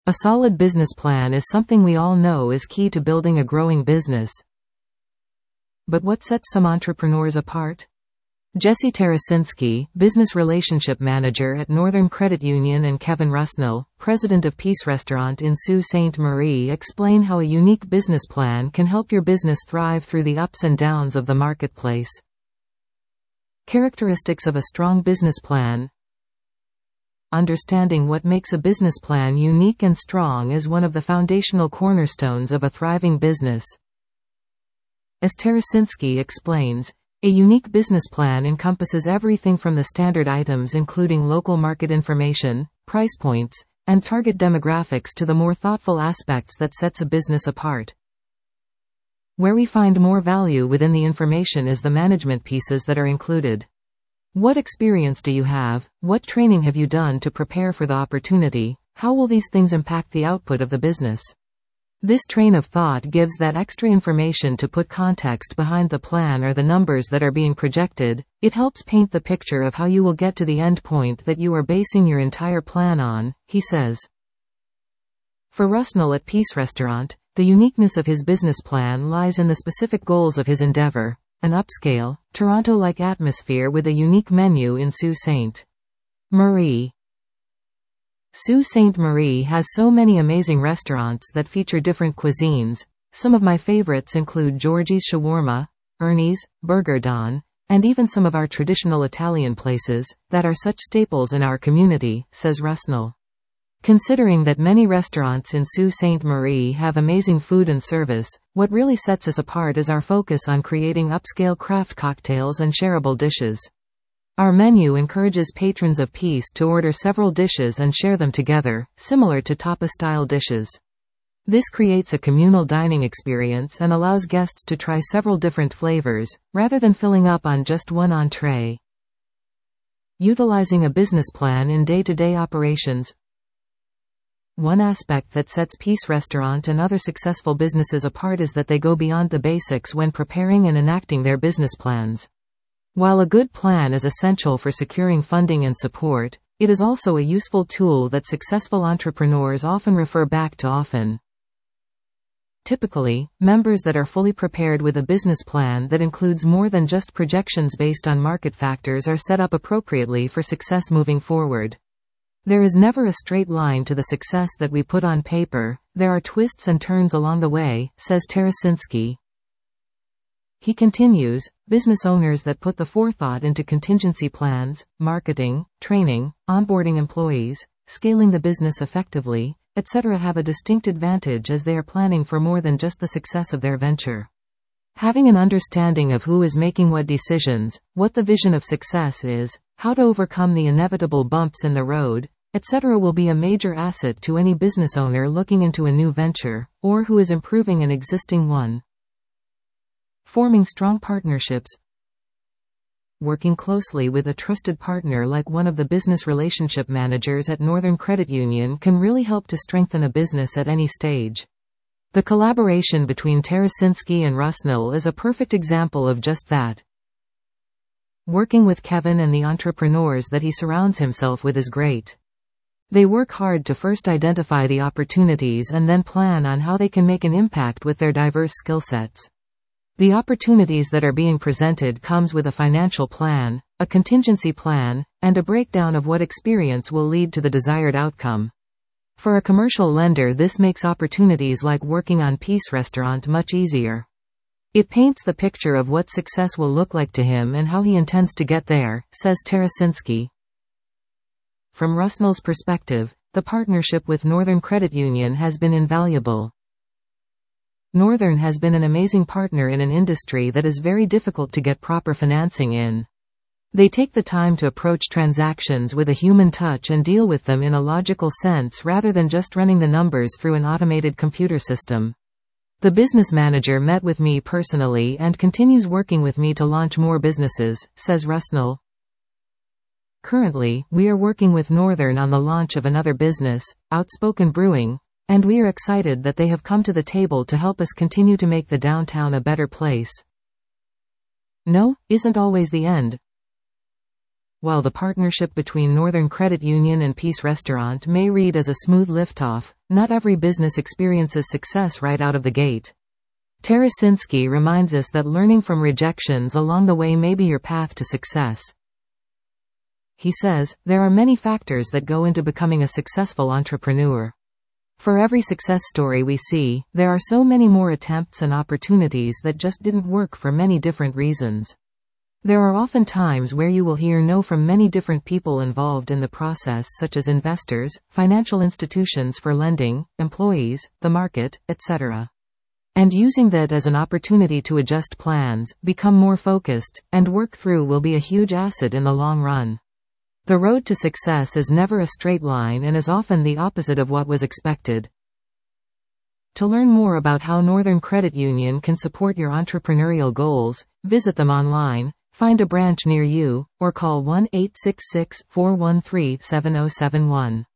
A solid business plan is something we all know is key to building a growing business. But what sets some entrepreneurs apart? Jesse Tarasinski, Business Relationship Manager at Northern Credit Union, and Kevin Rusnell, President of Peace Restaurant in Sault Ste. Marie, explain how a unique business plan can help your business thrive through the ups and downs of the marketplace. Characteristics of a strong business plan. Understanding what makes a business plan unique and strong is one of the foundational cornerstones of a thriving business. As Tarasinski explains, a unique business plan encompasses everything from the standard items including local market information, price points, and target demographics to the more thoughtful aspects that sets a business apart. Where we find more value within the information is the management pieces that are included. What experience do you have? What training have you done to prepare for the opportunity? How will these things impact the output of the business? This train of thought gives that extra information to put context behind the plan or the numbers that are being projected. It helps paint the picture of how you will get to the end point that you are basing your entire plan on, he says. For Rusnell at Peace Restaurant, the uniqueness of his business plan lies in the specific goals of his endeavor, an upscale, Toronto-like atmosphere with a unique menu in Sault Ste. Marie. Sault Ste. Marie has so many amazing restaurants that feature different cuisines. Some of my favorites include Georgie's Shawarma, Ernie's, Burger Don, and even some of our traditional Italian places that are such staples in our community, says Rusnell. Considering that many restaurants in Sault Ste. Marie have amazing food and service, what really sets us apart is our focus on creating upscale craft cocktails and shareable dishes. Our menu encourages patrons of Peace to order several dishes and share them together, similar to tapa-style dishes. This creates a communal dining experience and allows guests to try several different flavors, rather than filling up on just one entree. Utilizing a business plan in day-to-day operations. One aspect that sets Peace Restaurant and other successful businesses apart is that they go beyond the basics when preparing and enacting their business plans. While a good plan is essential for securing funding and support, it is also a useful tool that successful entrepreneurs often refer back to often. Typically, members that are fully prepared with a business plan that includes more than just projections based on market factors are set up appropriately for success moving forward. There is never a straight line to the success that we put on paper, there are twists and turns along the way, says Tarasinski. He continues, business owners that put the forethought into contingency plans, marketing, training, onboarding employees, scaling the business effectively, etc. have a distinct advantage as they are planning for more than just the success of their venture. Having an understanding of who is making what decisions, what the vision of success is, how to overcome the inevitable bumps in the road, etc. will be a major asset to any business owner looking into a new venture, or who is improving an existing one. Forming strong partnerships. Working closely with a trusted partner like one of the business relationship managers at Northern Credit Union can really help to strengthen a business at any stage. The collaboration between Tarasinski and Rusnell is a perfect example of just that. Working with Kevin and the entrepreneurs that he surrounds himself with is great. They work hard to first identify the opportunities and then plan on how they can make an impact with their diverse skill sets. The opportunities that are being presented comes with a financial plan, a contingency plan, and a breakdown of what experience will lead to the desired outcome. For a commercial lender, this makes opportunities like working on Peace Restaurant much easier. It paints the picture of what success will look like to him and how he intends to get there, says Tarasinski. From Rusnell's perspective, the partnership with Northern Credit Union has been invaluable. Northern has been an amazing partner in an industry that is very difficult to get proper financing in. They take the time to approach transactions with a human touch and deal with them in a logical sense rather than just running the numbers through an automated computer system. The business manager met with me personally and continues working with me to launch more businesses, says Rusnell. Currently, we are working with Northern on the launch of another business, Outspoken Brewing, and we are excited that they have come to the table to help us continue to make the downtown a better place. No, isn't always the end. While the partnership between Northern Credit Union and Peace Restaurant may read as a smooth liftoff, not every business experiences success right out of the gate. Tarasinski reminds us that learning from rejections along the way may be your path to success. He says, there are many factors that go into becoming a successful entrepreneur. For every success story we see, there are so many more attempts and opportunities that just didn't work for many different reasons. There are often times where you will hear no from many different people involved in the process, such as investors, financial institutions for lending, employees, the market, etc. And using that as an opportunity to adjust plans, become more focused, and work through will be a huge asset in the long run. The road to success is never a straight line and is often the opposite of what was expected. To learn more about how Northern Credit Union can support your entrepreneurial goals, visit them online, find a branch near you, or call 1-866-413-7071.